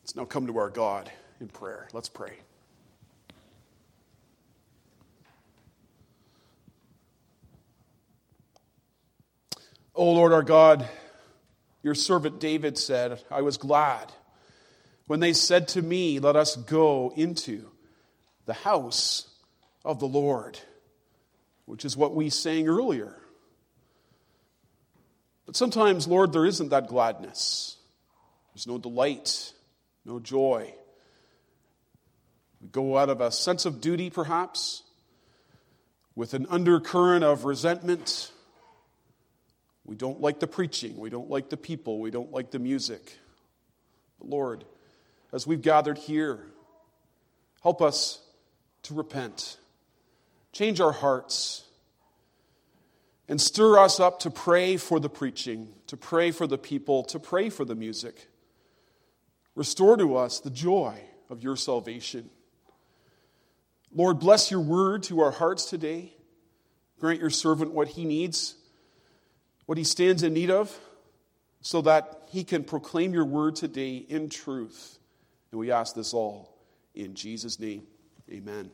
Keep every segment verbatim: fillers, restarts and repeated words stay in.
Let's now come to our God in prayer. Let's pray. O Lord our God, your servant David said, I was glad when they said to me, let us go into the house of the Lord, which is what we sang earlier. But sometimes, Lord, there isn't that gladness. There's no delight, no joy. We go out of a sense of duty, perhaps, with an undercurrent of resentment. We don't like the preaching. We don't like the people. We don't like the music. But Lord, as we've gathered here, help us to repent. Change our hearts. And stir us up to pray for the preaching, to pray for the people, to pray for the music. Restore to us the joy of your salvation. Lord, bless your word to our hearts today. Grant your servant what he needs, what he stands in need of, so that he can proclaim your word today in truth. And we ask this all in Jesus' name. Amen.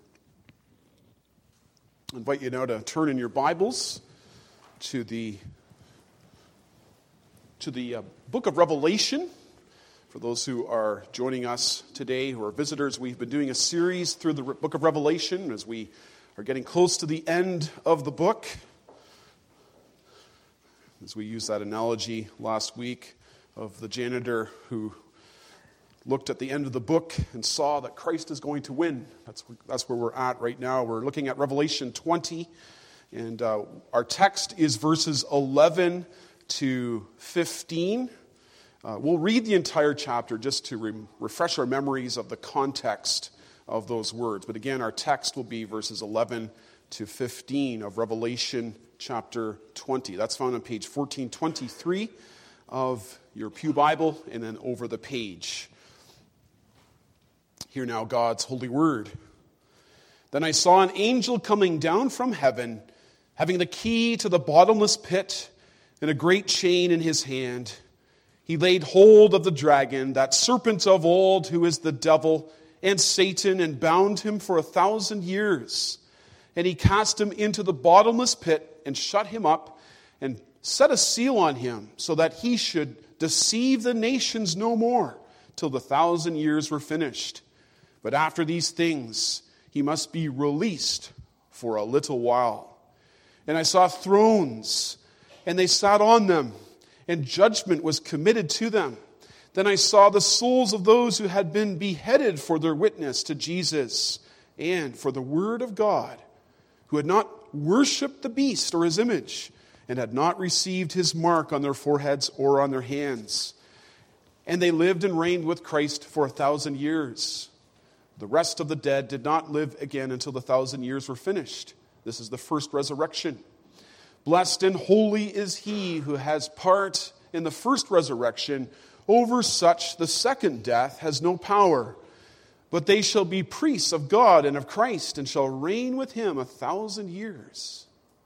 I invite you now to turn in your Bibles to the, to the uh, book of Revelation. For those who are joining us today, who are visitors, we've been doing a series through the book of Revelation as we are getting close to the end of the book. As we used that analogy last week of the janitor who looked at the end of the book and saw that Christ is going to win. That's, that's where we're at right now. We're looking at Revelation twenty, and uh, our text is verses eleven to fifteen. Uh, we'll read the entire chapter just to re- refresh our memories of the context of those words. But again, our text will be verses eleven to fifteen of Revelation chapter twenty. That's found on page fourteen twenty-three of your pew Bible, and then over the page. Hear now God's holy word. Then I saw an angel coming down from heaven, having the key to the bottomless pit and a great chain in his hand. He laid hold of the dragon, that serpent of old, who is the devil and Satan, and bound him for a thousand years. And he cast him into the bottomless pit and shut him up and set a seal on him, so that he should deceive the nations no more till the thousand years were finished. But after these things, he must be released for a little while. And I saw thrones, and they sat on them, and judgment was committed to them. Then I saw the souls of those who had been beheaded for their witness to Jesus and for the word of God, who had not worshipped the beast or his image, and had not received his mark on their foreheads or on their hands. And they lived and reigned with Christ for a thousand years. The rest of the dead did not live again until the thousand years were finished. This is the first resurrection. Blessed and holy is he who has part in the first resurrection. Over such the second death has no power. But they shall be priests of God and of Christ, and shall reign with him a thousand years.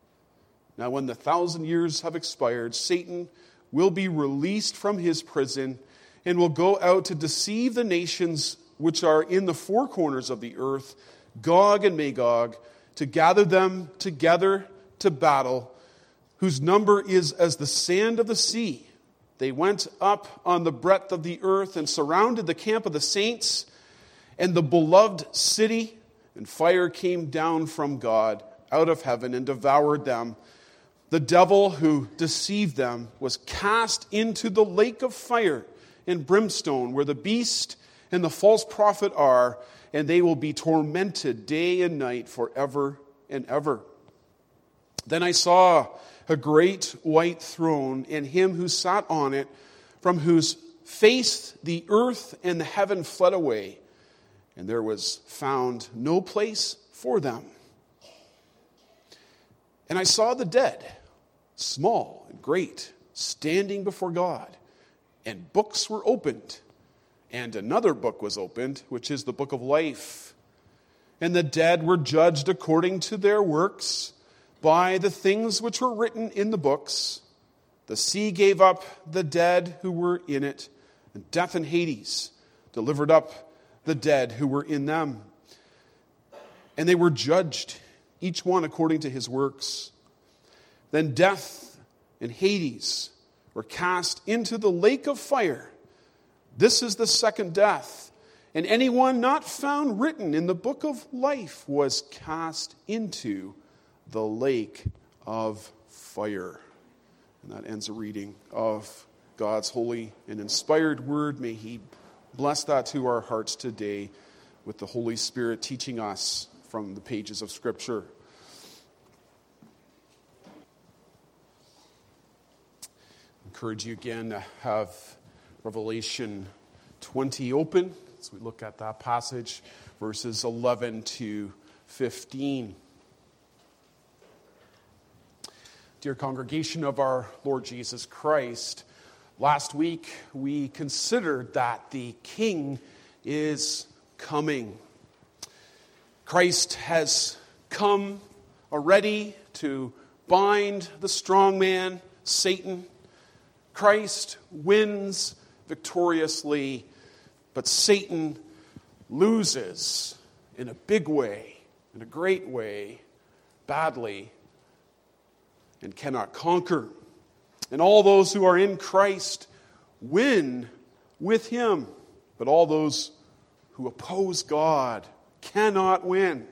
Now when the thousand years have expired, Satan will be released from his prison, and will go out to deceive the nations which are in the four corners of the earth, Gog and Magog, to gather them together to battle, whose number is as the sand of the sea. They went up on the breadth of the earth and surrounded the camp of the saints and the beloved city, and fire came down from God out of heaven and devoured them. The devil who deceived them was cast into the lake of fire and brimstone, where the beast and the false prophet are, and they will be tormented day and night forever and ever. Then I saw a great white throne, and him who sat on it, from whose face the earth and the heaven fled away, and there was found no place for them. And I saw the dead, small and great, standing before God, and books were opened. And another book was opened, which is the book of life. And the dead were judged according to their works by the things which were written in the books. The sea gave up the dead who were in it, and death and Hades, delivered up the dead who were in them. And they were judged, each one according to his works. Then death and Hades were cast into the lake of fire. This is the second death. And anyone not found written in the book of life was cast into the lake of fire. And that ends a reading of God's holy and inspired word. May he bless that to our hearts today with the Holy Spirit teaching us from the pages of Scripture. I encourage you again to have Revelation twenty open as we look at that passage, verses eleven to fifteen. Dear congregation of our Lord Jesus Christ, last week we considered that the King is coming. Christ has come already to bind the strong man, Satan. Christ wins victoriously, but Satan loses in a big way, in a great way, badly, and cannot conquer. And all those who are in Christ win with him, but all those who oppose God cannot win.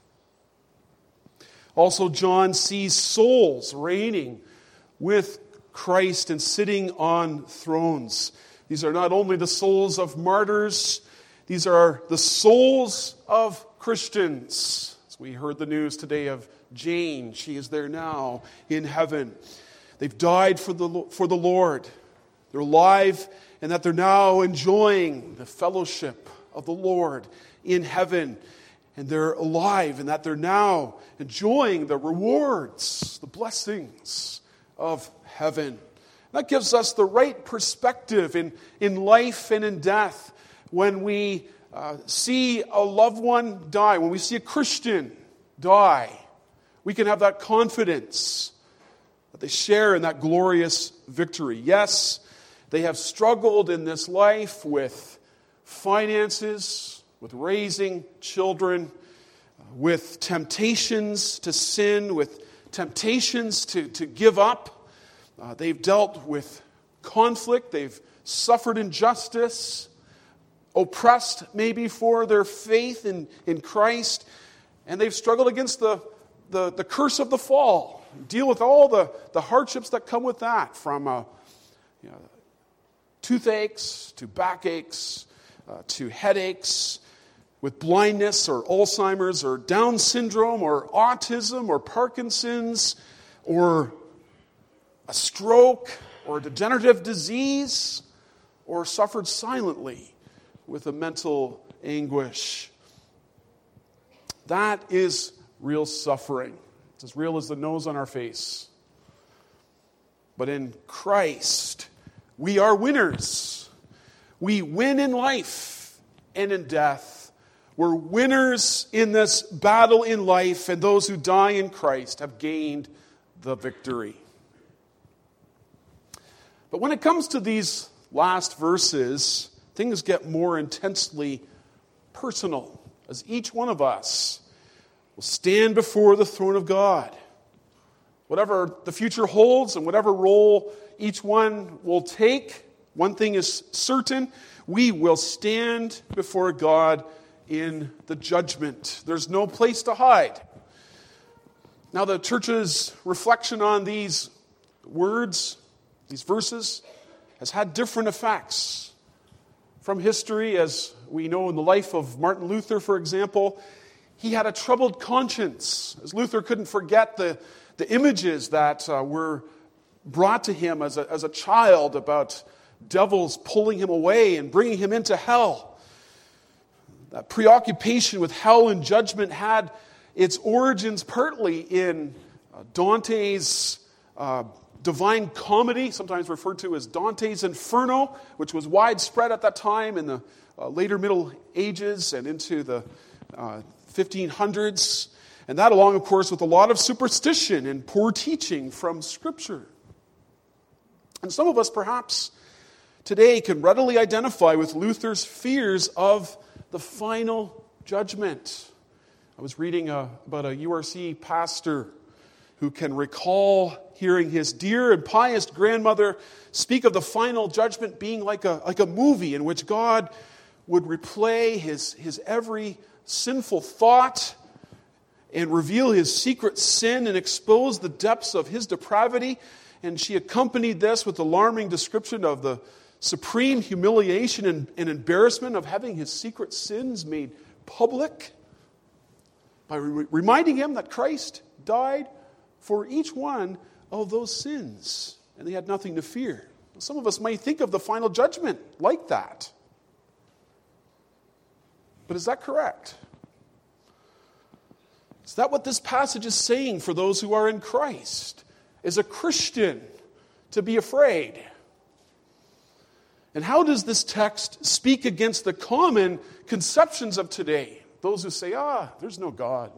Also, John sees souls reigning with Christ and sitting on thrones. These are not only the souls of martyrs, these are the souls of Christians. As we heard the news today of Jane, she is there now in heaven. They've died for the, for the Lord. They're alive, and that they're now enjoying the fellowship of the Lord in heaven. And they're alive, and that they're now enjoying the rewards, the blessings of heaven. That gives us the right perspective in, in life and in death. When we uh, see a loved one die, when we see a Christian die, we can have that confidence that they share in that glorious victory. Yes, they have struggled in this life with finances, with raising children, with temptations to sin, with temptations to, to give up. Uh, they've dealt with conflict. They've suffered injustice, oppressed maybe for their faith in, in Christ. And they've struggled against the, the, the curse of the fall. Deal with all the, the hardships that come with that, from uh, you know, toothaches to backaches uh, to headaches, with blindness or Alzheimer's or Down syndrome or autism or Parkinson's or a stroke or a degenerative disease, or suffered silently with a mental anguish. That is real suffering. It's as real as the nose on our face. But in Christ, we are winners. We win in life and in death. We're winners in this battle in life, and those who die in Christ have gained the victory. But when it comes to these last verses, things get more intensely personal, as each one of us will stand before the throne of God. Whatever the future holds and whatever role each one will take, one thing is certain: we will stand before God in the judgment. There's no place to hide. Now, the church's reflection on these words, these verses, has had different effects. From history, as we know in the life of Martin Luther, for example, he had a troubled conscience, as Luther couldn't forget the, the images that uh, were brought to him as a, as a child about devils pulling him away and bringing him into hell. That preoccupation with hell and judgment had its origins partly in uh, Dante's uh, Divine Comedy, sometimes referred to as Dante's Inferno, which was widespread at that time in the uh, later Middle Ages and into the uh, fifteen hundreds. And that along, of course, with a lot of superstition and poor teaching from Scripture. And some of us perhaps today can readily identify with Luther's fears of the final judgment. I was reading a, about a U R C pastor who can recall hearing his dear and pious grandmother speak of the final judgment being like a, like a movie in which God would replay his, his every sinful thought and reveal his secret sin and expose the depths of his depravity. And she accompanied this with alarming description of the supreme humiliation and, and embarrassment of having his secret sins made public by re- reminding him that Christ died for each one of those sins, and they had nothing to fear. Some of us might think of the final judgment like that. But is that correct? Is that what this passage is saying for those who are in Christ? Is a Christian to be afraid? And how does this text speak against the common conceptions of today? Those who say, ah, there's no God.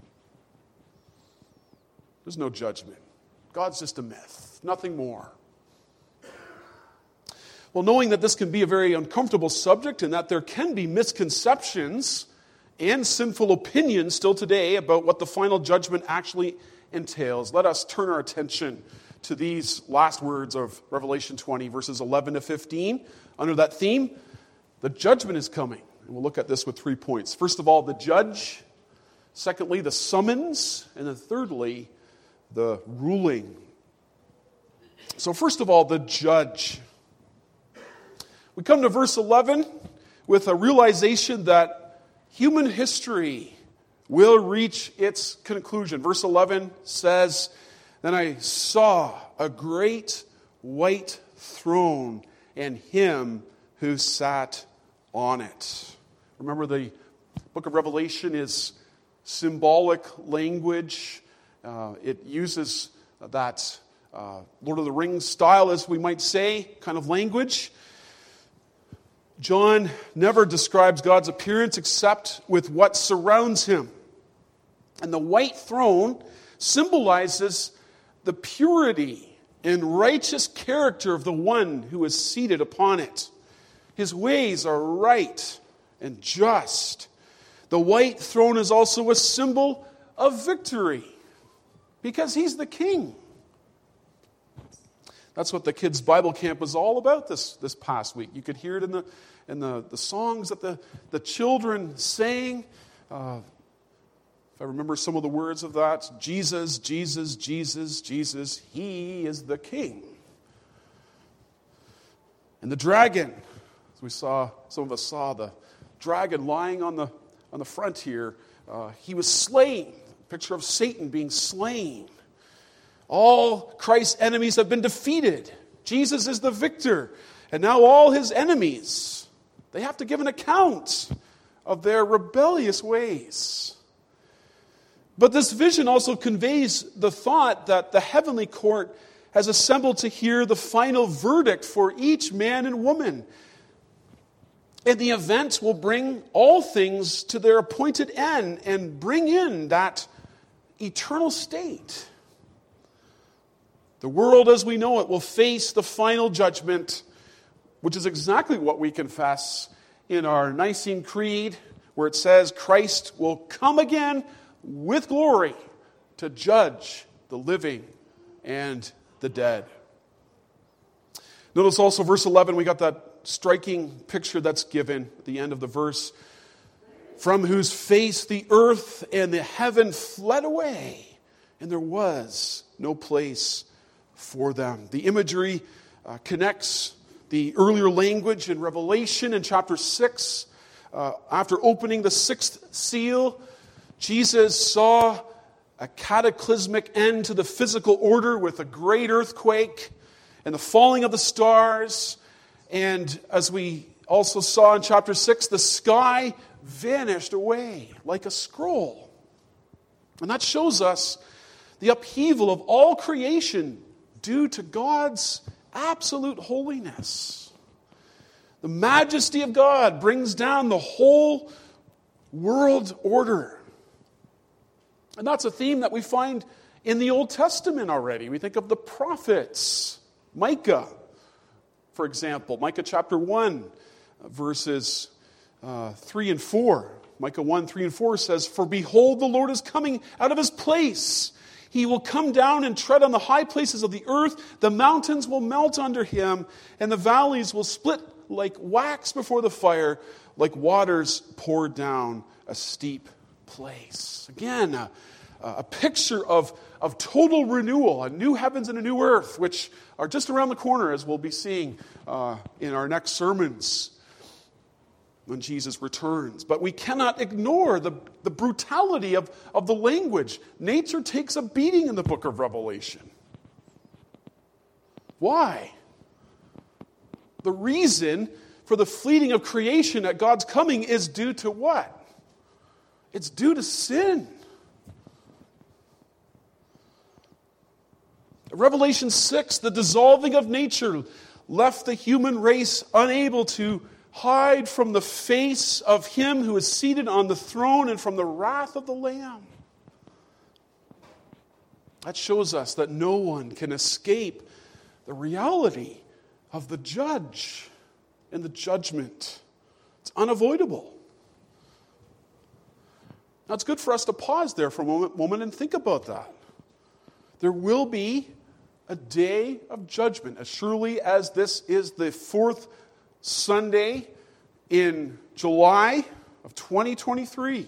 There's no judgment. God's just a myth, nothing more. Well, knowing that this can be a very uncomfortable subject and that there can be misconceptions and sinful opinions still today about what the final judgment actually entails, let us turn our attention to these last words of Revelation twenty, verses eleven to fifteen. Under that theme, the judgment is coming. And we'll look at this with three points. First of all, the judge. Secondly, the summons. And then thirdly, the ruling. So first of all, the judge. We come to verse eleven with a realization that human history will reach its conclusion. Verse eleven says, "Then I saw a great white throne and him who sat on it." Remember, the book of Revelation is symbolic language. Uh, it uses that uh, Lord of the Rings style, as we might say, kind of language. John never describes God's appearance except with what surrounds him. And the white throne symbolizes the purity and righteous character of the one who is seated upon it. His ways are right and just. The white throne is also a symbol of victory because he's the king. That's what the kids' Bible camp was all about this, this past week. You could hear it in the in the, the songs that the, the children sang. Uh, if I remember some of the words of that, Jesus, Jesus, Jesus, Jesus, he is the king. And the dragon, as we saw, some of us saw the dragon lying on the on the front here. Uh, he was slain. Picture of Satan being slain. All Christ's enemies have been defeated. Jesus is the victor. And now all his enemies, they have to give an account of their rebellious ways. But this vision also conveys the thought that the heavenly court has assembled to hear the final verdict for each man and woman. And the event will bring all things to their appointed end and bring in that eternal state. The world as we know it will face the final judgment, which is exactly what we confess in our Nicene Creed, where it says Christ will come again with glory to judge the living and the dead. Notice also verse eleven, we got that striking picture that's given at the end of the verse. From whose face the earth and the heaven fled away, and there was no place for them. The imagery uh, connects the earlier language in Revelation in chapter six. Uh, after opening the sixth seal, Jesus saw a cataclysmic end to the physical order with a great earthquake and the falling of the stars. And as we also saw in chapter six, the sky vanished away like a scroll. And that shows us the upheaval of all creation due to God's absolute holiness. The majesty of God brings down the whole world order. And that's a theme that we find in the Old Testament already. We think of the prophets. Micah, for example, Micah chapter one, verses uh, three and four. Micah one, three and four says, "For behold, the Lord is coming out of his place. He will come down and tread on the high places of the earth. The mountains will melt under him, and the valleys will split like wax before the fire, like waters poured down a steep place." Again, a, a picture of, of total renewal, a new heavens and a new earth, which are just around the corner, as we'll be seeing uh, in our next sermons when Jesus returns. But we cannot ignore the, the brutality of, of the language. Nature takes a beating in the book of Revelation. Why? The reason for the fleeting of creation at God's coming is due to what? It's due to sin. Revelation six, the dissolving of nature left the human race unable to hide from the face of him who is seated on the throne and from the wrath of the Lamb. That shows us that no one can escape the reality of the judge and the judgment. It's unavoidable. Now, it's good for us to pause there for a moment, moment and think about that. There will be a day of judgment, as surely as this is the fourth Sunday in July of twenty twenty-three.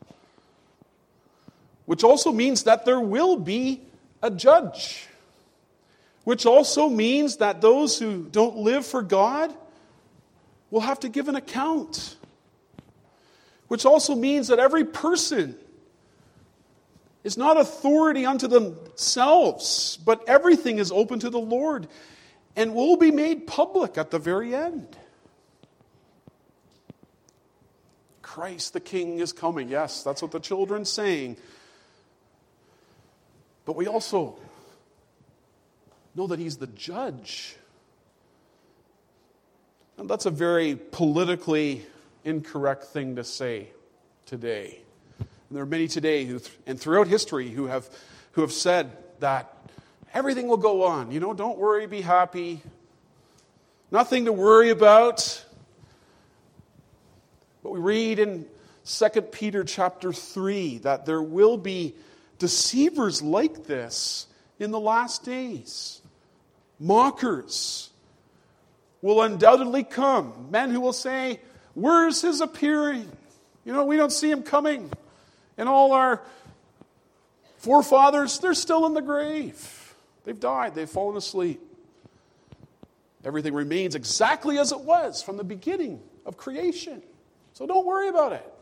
Which also means that there will be a judge. Which also means that those who don't live for God will have to give an account. Which also means that every person is not authority unto themselves, but everything is open to the Lord and will be made public at the very end. Christ the King is coming. Yes, that's what the children's saying. But we also know that he's the judge. And that's a very politically incorrect thing to say today. And there are many today who, and throughout history who have who have said that everything will go on. You know, don't worry, be happy. Nothing to worry about. But we read in Second Peter chapter three that there will be deceivers like this in the last days. Mockers will undoubtedly come. Men who will say, "Where's his appearing? You know, we don't see him coming." And all our forefathers, they're still in the grave. They've died. They've fallen asleep. Everything remains exactly as it was from the beginning of creation. So don't worry about it.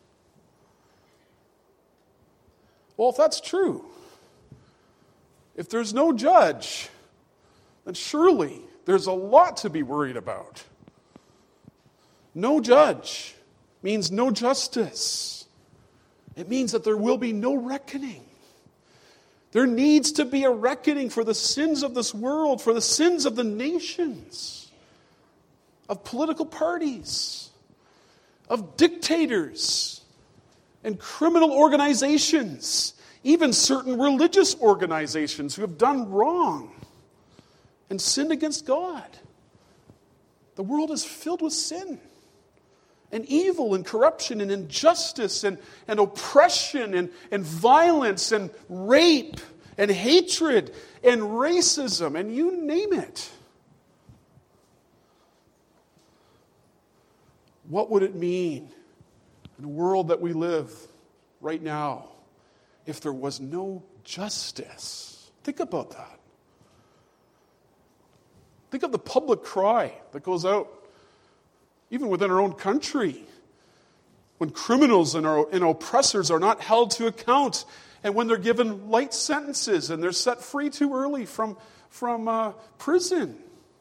Well, if that's true, if there's no judge, then surely there's a lot to be worried about. No judge means no justice. It means that there will be no reckoning. There needs to be a reckoning for the sins of this world, for the sins of the nations, of political parties, of dictators, and criminal organizations, even certain religious organizations who have done wrong and sinned against God. The world is filled with sin and evil and corruption and injustice and, and oppression and, and violence and rape and hatred and racism and you name it. What would it mean in the world that we live right now if there was no justice? Think about that. Think of the public cry that goes out even within our own country, when criminals and, our, and oppressors are not held to account, and when they're given light sentences and they're set free too early from, from uh, prison.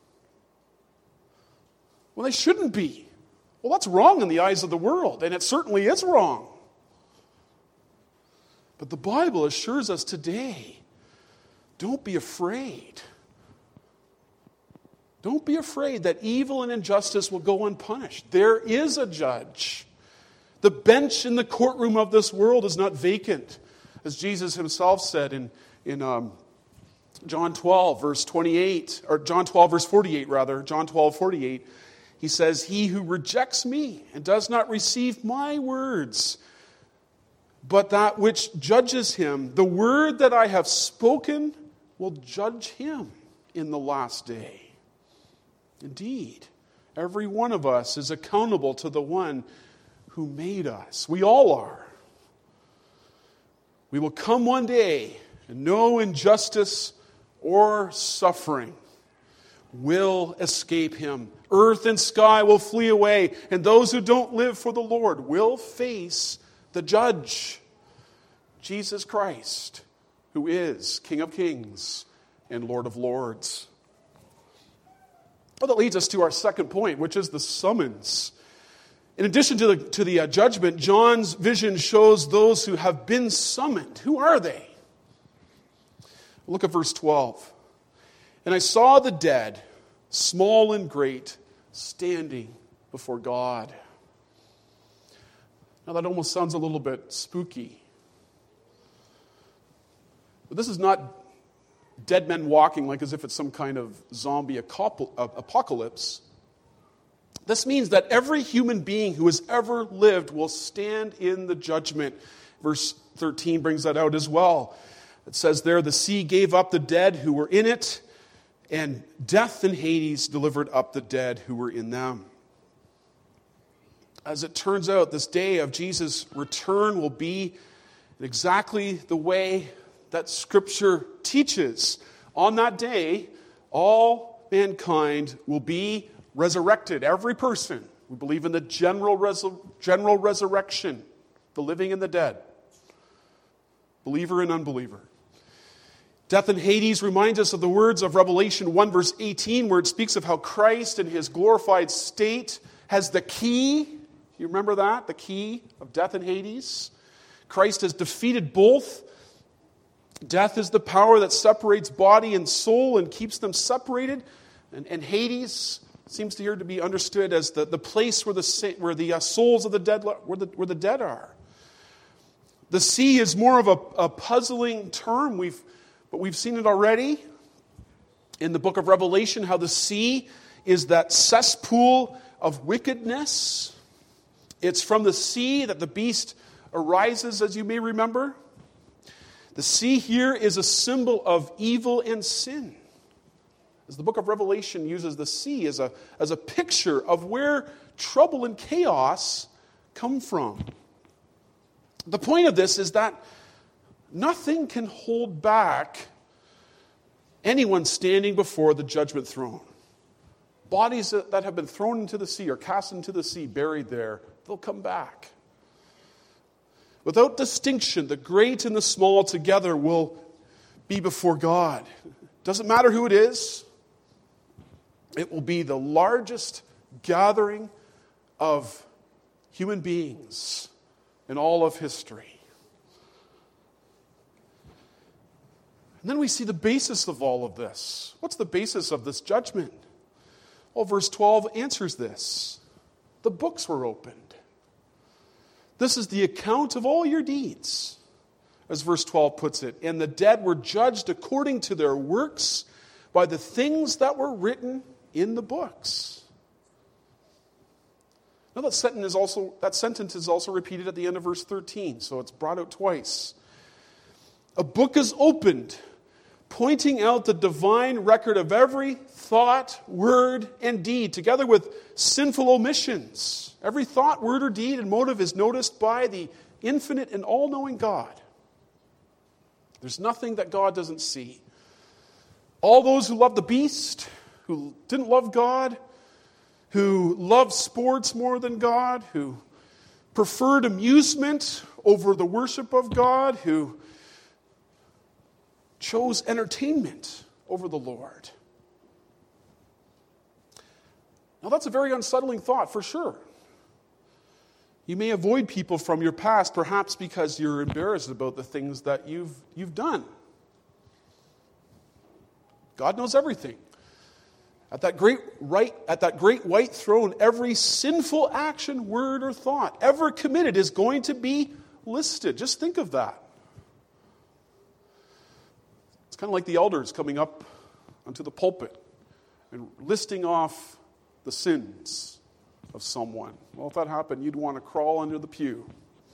Well, they shouldn't be. Well, that's wrong in the eyes of the world, and it certainly is wrong. But the Bible assures us today, don't be afraid. Don't be afraid that evil and injustice will go unpunished. There is a judge. The bench in the courtroom of this world is not vacant. As Jesus himself said in, in um, John twelve, verse twenty-eight, or John twelve, verse forty-eight, rather. John twelve, forty-eight. He says, "He who rejects me and does not receive my words, but that which judges him, the word that I have spoken will judge him in the last day." Indeed, every one of us is accountable to the one who made us. We all are. We will come one day, and no injustice or suffering will escape him. Earth and sky will flee away, and those who don't live for the Lord will face the judge, Jesus Christ, who is King of Kings and Lord of Lords. Well, that leads us to our second point, which is the summons. In addition to the, to the uh, judgment, John's vision shows those who have been summoned. Who are they? Look at verse twelve. "And I saw the dead, small and great, standing before God." Now that almost sounds a little bit spooky. But this is not dead men walking like as if it's some kind of zombie apocalypse. This means that every human being who has ever lived will stand in the judgment. Verse thirteen brings that out as well. It says there, "The sea gave up the dead who were in it, and death and Hades delivered up the dead who were in them." As it turns out, this day of Jesus' return will be exactly the way that Scripture teaches. On that day, all mankind will be resurrected. Every person. We believe in the general, resur- general resurrection, the living and the dead, believer and unbeliever. Death and Hades reminds us of the words of Revelation one, verse eighteen, where it speaks of how Christ in his glorified state has the key. You remember that? The key of death and Hades. Christ has defeated both. Death is the power that separates body and soul and keeps them separated. And, and Hades seems to here to be understood as the, the place where the, where the uh, souls of the dead where the, where the dead are. The sea is more of a, a puzzling term. We've But we've seen it already in the book of Revelation, how the sea is that cesspool of wickedness. It's from the sea that the beast arises, as you may remember. The sea here is a symbol of evil and sin. As the book of Revelation uses the sea as a, as a picture of where trouble and chaos come from. The point of this is that nothing can hold back anyone standing before the judgment throne. Bodies that have been thrown into the sea or cast into the sea, buried there, they'll come back. Without distinction, the great and the small together will be before God. Doesn't matter who it is. It will be the largest gathering of human beings in all of history. And then we see the basis of all of this. What's the basis of this judgment? Well, verse twelve answers this. The books were opened. This is the account of all your deeds, as verse twelve puts it. And the dead were judged according to their works by the things that were written in the books. Now that sentence is also, that sentence is also repeated at the end of verse thirteen, so it's brought out twice. A book is opened, pointing out the divine record of every thought, word, and deed, together with sinful omissions. Every thought, word, or deed and motive is noticed by the infinite and all-knowing God. There's nothing that God doesn't see. All those who love the beast, who didn't love God, who loved sports more than God, who preferred amusement over the worship of God, who chose entertainment over the Lord. Now that's a very unsettling thought for sure. You may avoid people from your past, perhaps because you're embarrassed about the things that you've, you've done. God knows everything. At that great right, at that great white throne, every sinful action, word, or thought ever committed is going to be listed. Just think of that. It's kind of like the elders coming up onto the pulpit and listing off the sins of someone. Well, if that happened, you'd want to crawl under the pew.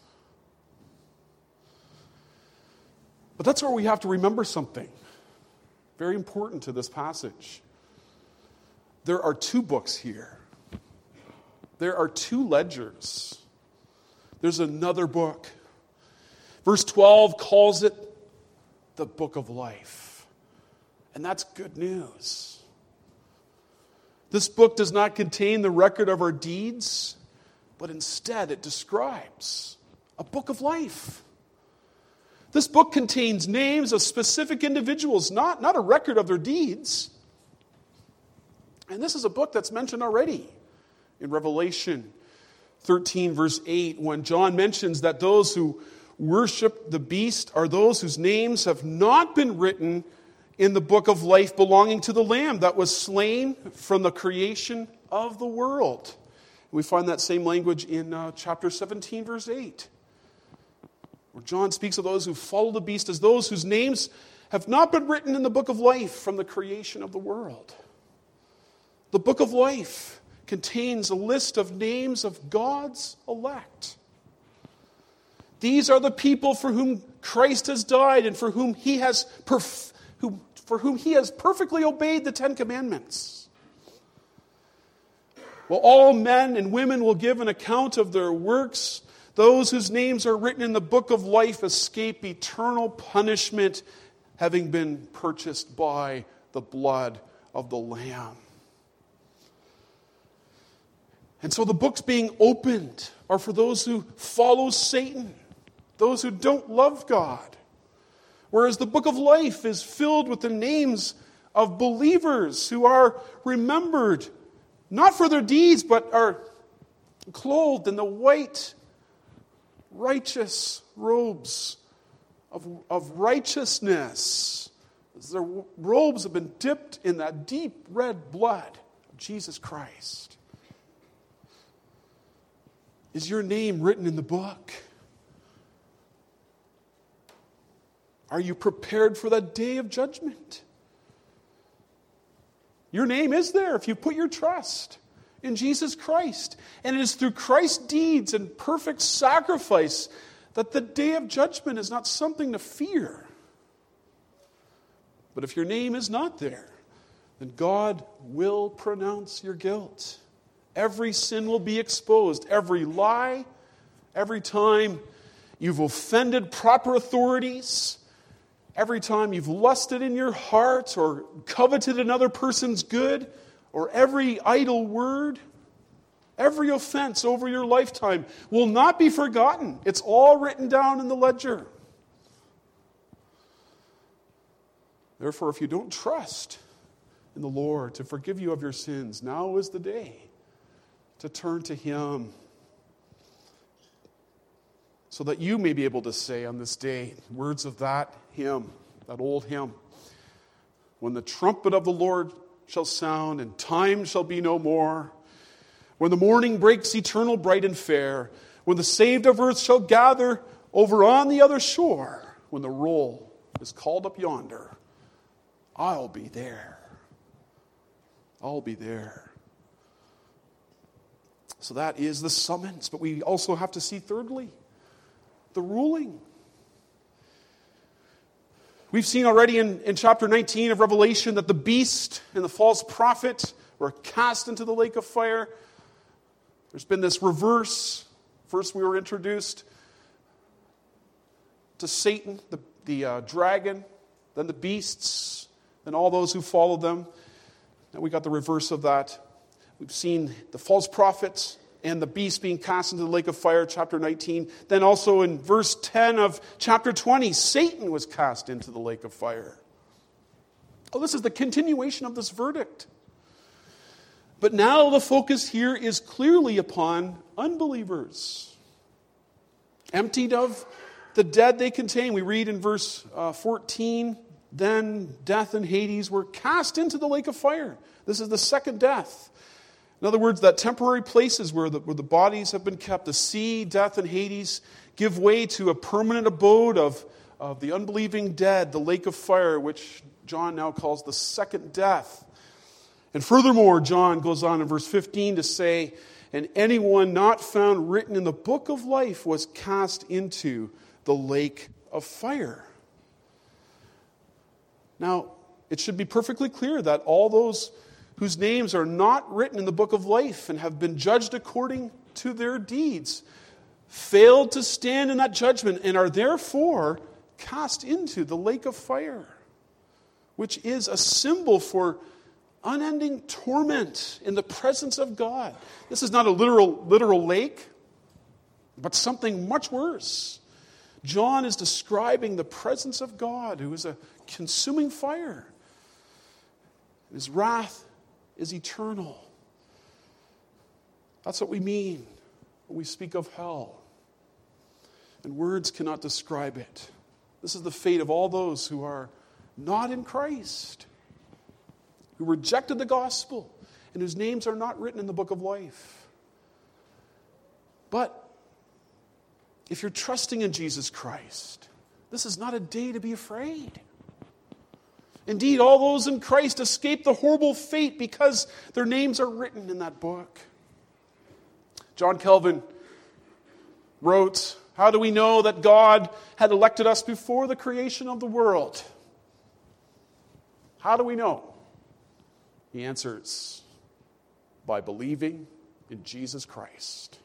But that's where we have to remember something very important to this passage. There are two books here. There are two ledgers. There's another book. Verse twelve calls it the book of life. And that's good news. This book does not contain the record of our deeds, but instead it describes a book of life. This book contains names of specific individuals, not, not a record of their deeds. And this is a book that's mentioned already in Revelation thirteen, verse eight, when John mentions that those who worship the beast are those whose names have not been written in the book of life belonging to the Lamb that was slain from the creation of the world. We find that same language in uh, chapter seventeen, verse eight, where John speaks of those who follow the beast as those whose names have not been written in the book of life from the creation of the world. The book of life contains a list of names of God's elect. These are the people for whom Christ has died and for whom he has perf- who, for whom he has perfectly obeyed the Ten Commandments. Well, all men and women will give an account of their works. Those whose names are written in the book of life escape eternal punishment, having been purchased by the blood of the Lamb. And so the books being opened are for those who follow Satan, those who don't love God. Whereas the book of life is filled with the names of believers who are remembered, not for their deeds, but are clothed in the white, righteous robes of, of righteousness. Their robes have been dipped in that deep red blood of Jesus Christ. Is your name written in the book? Are you prepared for that day of judgment? Your name is there if you put your trust in Jesus Christ. And it is through Christ's deeds and perfect sacrifice that the day of judgment is not something to fear. But if your name is not there, then God will pronounce your guilt. Every sin will be exposed. Every lie, every time you've offended proper authorities, every time you've lusted in your heart or coveted another person's good, or every idle word, every offense over your lifetime will not be forgotten. It's all written down in the ledger. Therefore, if you don't trust in the Lord to forgive you of your sins, now is the day to turn to Him, so that you may be able to say on this day words of that hymn, that old hymn. When the trumpet of the Lord shall sound and time shall be no more, when the morning breaks eternal, bright and fair, when the saved of earth shall gather over on the other shore, when the roll is called up yonder, I'll be there. I'll be there. So that is the summons. But we also have to see, thirdly, the ruling. We've seen already in, in chapter nineteen of Revelation that the beast and the false prophet were cast into the lake of fire. There's been this reverse. First we were introduced to Satan, the, the uh, dragon, then the beasts, then all those who followed them. Now we got the reverse of that. We've seen the false prophets and the beast being cast into the lake of fire, chapter nineteen. Then also in verse ten of chapter twenty, Satan was cast into the lake of fire. Oh, this is the continuation of this verdict. But now the focus here is clearly upon unbelievers. Emptied of the dead they contain. We read in verse uh, fourteen, then death and Hades were cast into the lake of fire. This is the second death. In other words, that temporary places where the, where the bodies have been kept, the sea, death, and Hades, give way to a permanent abode of, of the unbelieving dead, the lake of fire, which John now calls the second death. And furthermore, John goes on in verse fifteen to say, and anyone not found written in the book of life was cast into the lake of fire. Now, it should be perfectly clear that all those whose names are not written in the book of life and have been judged according to their deeds failed to stand in that judgment and are therefore cast into the lake of fire, which is a symbol for unending torment in the presence of God. This is not a literal, literal lake, but something much worse. John is describing the presence of God, who is a consuming fire. His wrath is eternal. That's what we mean when we speak of hell. And words cannot describe it. This is the fate of all those who are not in Christ, who rejected the gospel, and whose names are not written in the book of life. But if you're trusting in Jesus Christ, this is not a day to be afraid. Indeed, all those in Christ escape the horrible fate because their names are written in that book. John Calvin wrote, how do we know that God had elected us before the creation of the world? How do we know? He answers, by believing in Jesus Christ.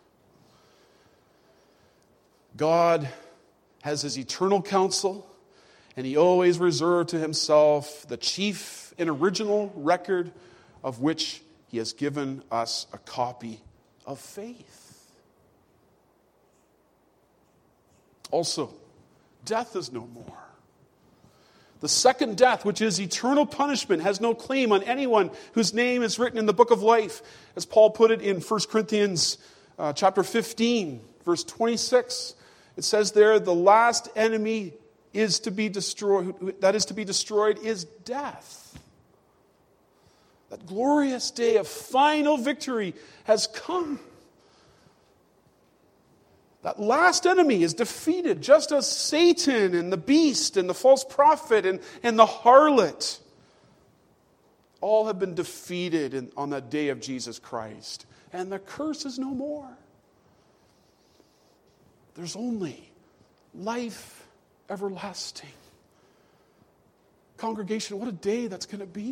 God has his eternal counsel, and he always reserved to himself the chief and original record of which he has given us a copy of faith. Also, death is no more. The second death, which is eternal punishment, has no claim on anyone whose name is written in the book of life. As Paul put it in First Corinthians uh, chapter fifteen, verse twenty-six, it says there, the last enemy is to be destroyed, that is to be destroyed is death. That glorious day of final victory has come. That last enemy is defeated, just as Satan and the beast and the false prophet and, and the harlot all have been defeated in, on that day of Jesus Christ. And the curse is no more. There's only life everlasting. Congregation, what a day that's going to be.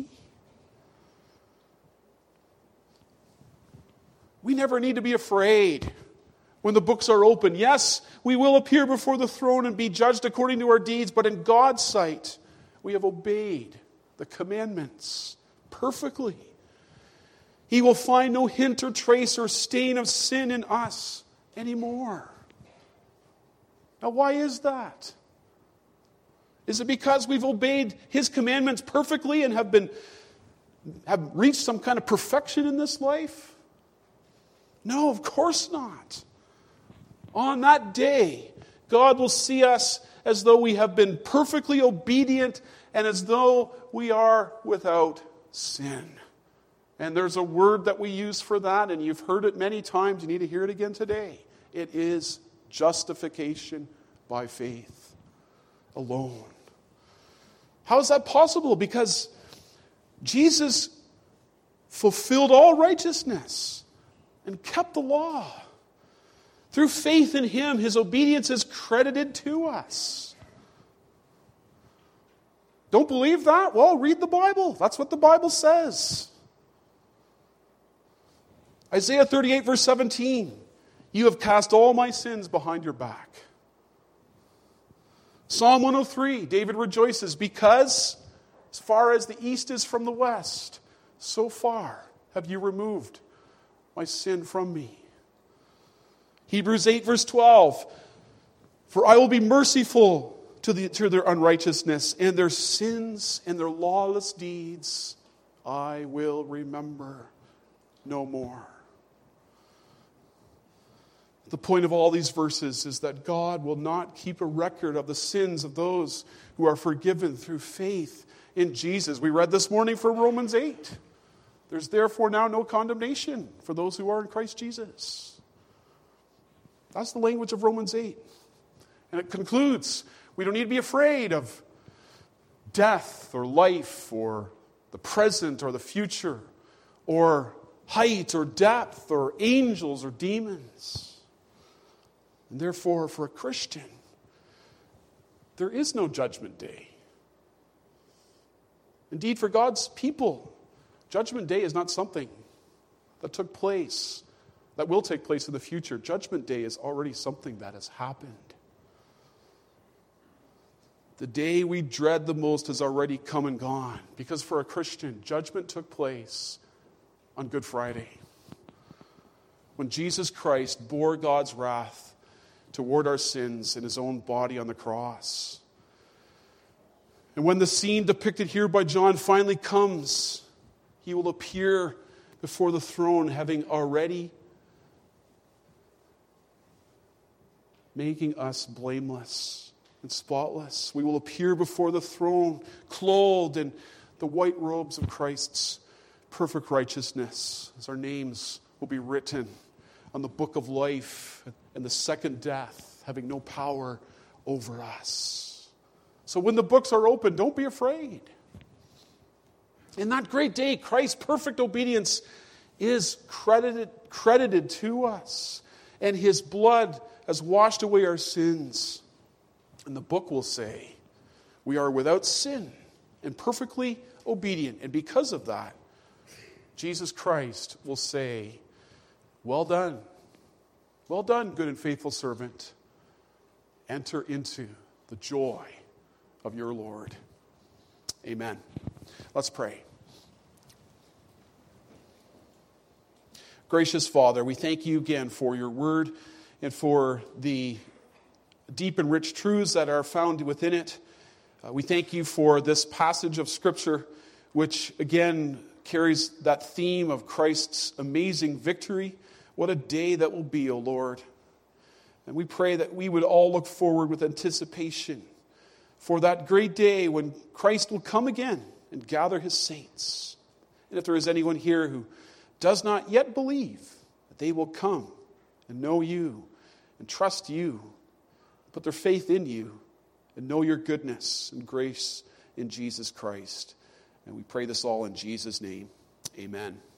We never need to be afraid when the books are open. Yes, we will appear before the throne and be judged according to our deeds, but in God's sight, we have obeyed the commandments perfectly. He will find no hint or trace or stain of sin in us anymore. Now, why is that? Is it because we've obeyed his commandments perfectly and have been have reached some kind of perfection in this life? No, of course not. On that day, God will see us as though we have been perfectly obedient and as though we are without sin. And there's a word that we use for that, and you've heard it many times. You need to hear it again today. It is justification by faith alone. How is that possible? Because Jesus fulfilled all righteousness and kept the law. Through faith in him, his obedience is credited to us. Don't believe that? Well, read the Bible. That's what the Bible says. Isaiah thirty-eight, verse seventeen. You have cast all my sins behind your back. Psalm one oh three, David rejoices because as far as the east is from the west, so far have you removed my sin from me. Hebrews eight, verse twelve. For I will be merciful to, the, to their unrighteousness, and their sins and their lawless deeds I will remember no more. The point of all these verses is that God will not keep a record of the sins of those who are forgiven through faith in Jesus. We read this morning from Romans eight. There's therefore now no condemnation for those who are in Christ Jesus. That's the language of Romans eight. And it concludes We don't need to be afraid of death or life or the present or the future or height or depth or angels or demons. And therefore, for a Christian, there is no judgment day. Indeed, for God's people, Judgment Day is not something that took place, that will take place in the future. Judgment Day is already something that has happened. The day we dread the most has already come and gone, because for a Christian, judgment took place on Good Friday, when Jesus Christ bore God's wrath toward our sins in his own body on the cross. And when the scene depicted here by John finally comes, he will appear before the throne, having already making us blameless and spotless. We will appear before the throne, clothed in the white robes of Christ's perfect righteousness, as our names will be written on the book of life, and the second death having no power over us. So when the books are open, don't be afraid. In that great day, Christ's perfect obedience is credited, credited to us, and his blood has washed away our sins. And the book will say, we are without sin and perfectly obedient. And because of that, Jesus Christ will say, well done. Well done, good and faithful servant. Enter into the joy of your Lord. Amen. Let's pray. Gracious Father, we thank you again for your word and for the deep and rich truths that are found within it. Uh, we thank you for this passage of Scripture, which again carries that theme of Christ's amazing victory. What a day that will be, O Lord. And we pray that we would all look forward with anticipation for that great day when Christ will come again and gather his saints. And if there is anyone here who does not yet believe, that they will come and know you and trust you, put their faith in you, and know your goodness and grace in Jesus Christ. And we pray this all in Jesus' name. Amen.